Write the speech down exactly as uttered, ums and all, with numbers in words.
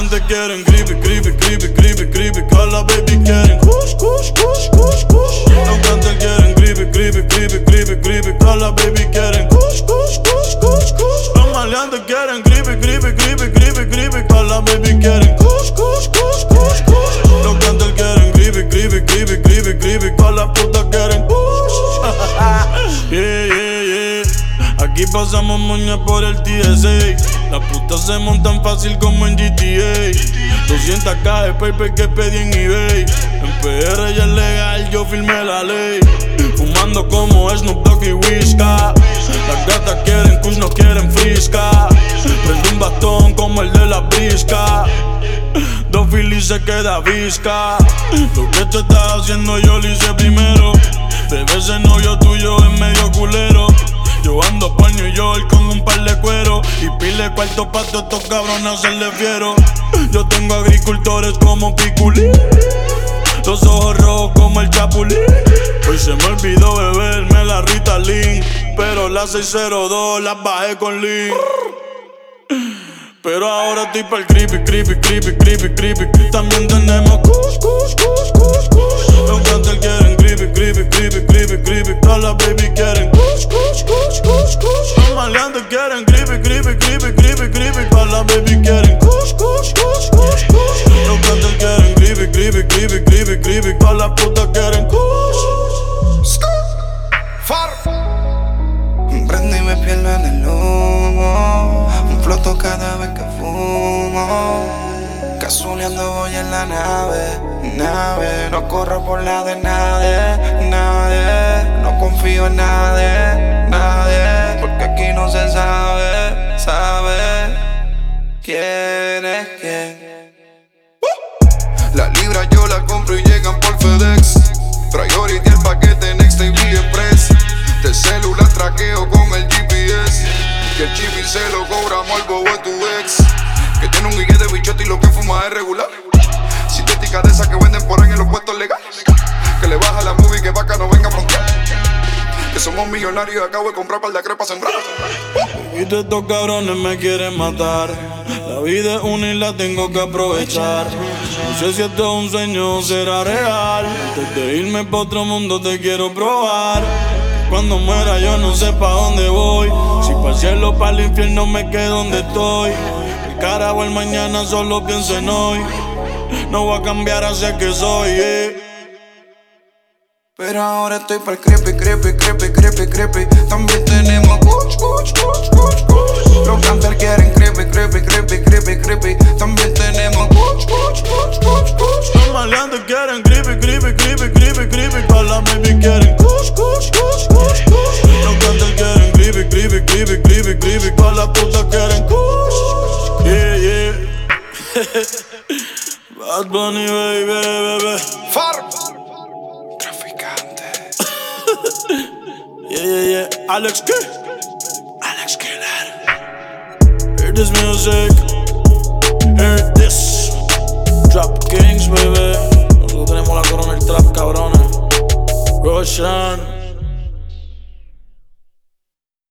maleantes quieren creepy, creepy, creepy, creepy, creepy. Que las baby quieren kush, kush, kush, kush, kush. Los cantantes quieren creepy, creepy, creepy, creepy, creepy. Que las baby quieren kush, kush, kush, kush, kush. Los maleantes quieren creepy, creepy, creepy, creepy, creepy. Que las baby quieren kush, kush, kush, kush, kush. Los cantantes quieren creepy, creepy, creepy, creepy, creepy. Que las putas quieren kush. Yeah, yeah, yeah. Aquí pasamos moña por el T S A. Las putas se montan fácil como en G T A. doscientas K de paper que pedí en eBay. En P R ya es legal, yo firmé la ley. Fumando como Snoop Dogg y Whisca. Las gatas quieren kush, no quieren frisca. Prendo un bastón como el de la brisca. Dos filis se queda visca. Lo que tú estás haciendo yo lo hice primero. Bebé, ese novio tuyo es medio culero. Yo ando por New York con un par de cuero y pile cuarto pa' todos estos cabrones hacerle fiero. Yo tengo agricultores como Piculín, los ojos rojos como el Chapulín. Hoy se me olvidó beberme la Ritalin, pero las seis cero dos las bajé con Lean. Pero ahora estoy pa'l creepy, creepy, creepy, creepy, creepy. También tenemos kush, kush, kush, kush, kush. Los cantantes quieren creepy, creepy, creepy, creepy, creepy. Todas las baby quieren kush, kush, kush, kush, kush. Los maleantes quieren creepy, creepy, creepy, creepy, creepy. Todas las baby quieren kush, kush, kush, kush, kush. Los cantantes quieren creepy, creepy, creepy, creepy, creepy. Todas las putas quieren kush. Far. Prendo y me pierdo en el humo. Floto cada vez que fumo. Casuleando voy en la nave, nave. No corro por la de nadie, nadie. No confío en nadie, nadie. Porque aquí no se sabe, sabe quién es quién. uh. La libra yo la compro y llegan por FedEx. Priority el paquete Next T V Express. De celular traqueo con el G P S. Que el chibi se lo cobramos al bobo de tu ex. Que tiene un guille de bichote y lo que fuma es regular. Sintética de esas que venden por ahí en los puestos legales. Que le baja la movie que vaca no venga a frontear. Que somos millonarios y acabo de comprar par de crepas sembrar. Y todos estos cabrones me quieren matar. La vida es una y la tengo que aprovechar. No sé si esto es un sueño o será real. Antes de irme pa' otro mundo te quiero probar. Cuando muera yo no sé pa' dónde voy. Si pa' el cielo o pa' el infierno me quedo donde estoy. El carajo el mañana solo pienso en hoy. No voy a cambiar hacia que soy, yeah. Pero ahora estoy pa'l creepy, creepy, creepy, creepy, creepy. También tenemos kush, kush, kush, kush, kush. Los cantantes quieren creepy, creepy, creepy, creepy, creepy. También tenemos kush, kush, kush, kush, kush. Los maleantes quieren creepy, creepy, creepy, creepy, creepy. Pa' la baby quieren kush, kush, kush, kush, kush. Los cantantes quieren creepy, creepy, creepy, creepy, creepy. Pa' la puta quieren kush. Yeah, yeah. Bad Bunny, baby, baby. Far. Yeah, yeah, yeah. Alex K. Alex Killer. Hear this music. Hear this. Trap Kings, baby. Nosotros tenemos la corona del trap, cabrones. Roshan.